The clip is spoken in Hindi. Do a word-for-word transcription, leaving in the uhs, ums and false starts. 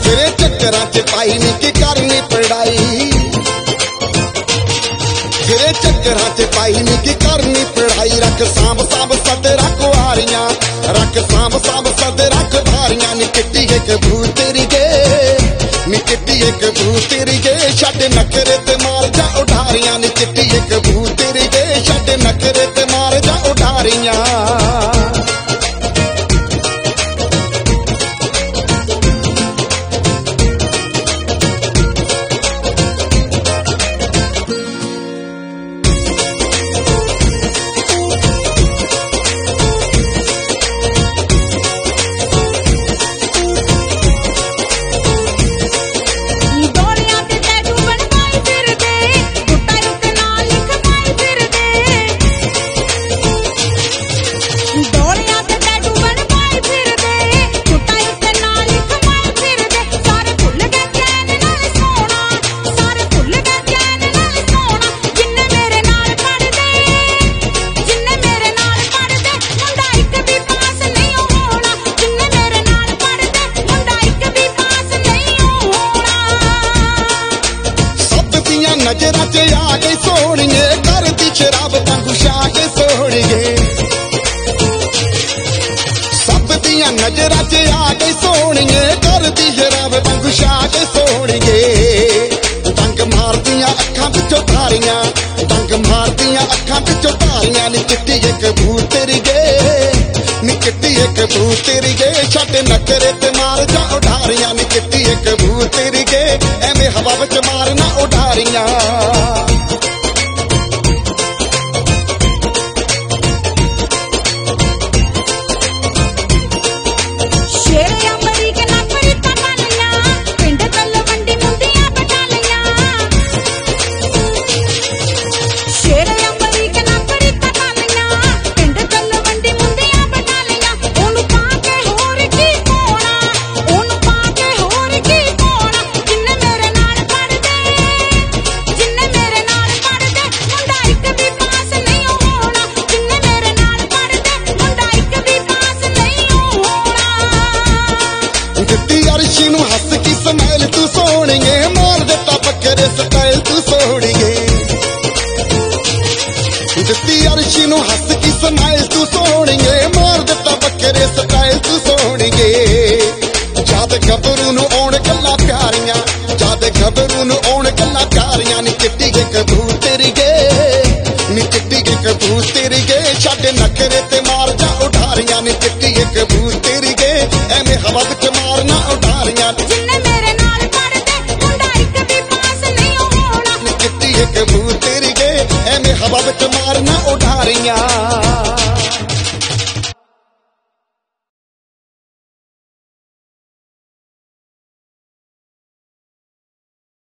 तेरे चक्करां च पाई नी की करनी पढ़ाई, तेरे चक्करां च पाई नी की करनी पढ़ाई। रख सांभ सांभ सद रख वारियां, रख सांभ सांभ सद रख धारियां। नी किट्टी एक भू तेरी गे, नी किट्टी एक भू तेरी गे, छड्ड नखरे ते मार जा उडारियां। नी किट्टी एक भू तेरी गे, छड्ड नखरे ते मार जा उडारियां। नजरा च आ गई सोहणिए, करदी शराब वांगू छा के सोहणिए। सब दियां नजरा च आ गई सोहणिए, करदी शराब वांगू छा के सोहणिए। डंग मारदियां अखां विचों धारियां, डंग मारदियां अखां विचों धारियां। नी किट्टी एक भू तेरी गे, नी किट्टी एक भू तेरी गे, छड्ड नखरे ते मार जा उडारियां। नी किट्टी एक भू तेरी गे, एवें हवा विच मारना उडारियां। अर्शी नूं हस की समैल तू सोहणिए, मार दिता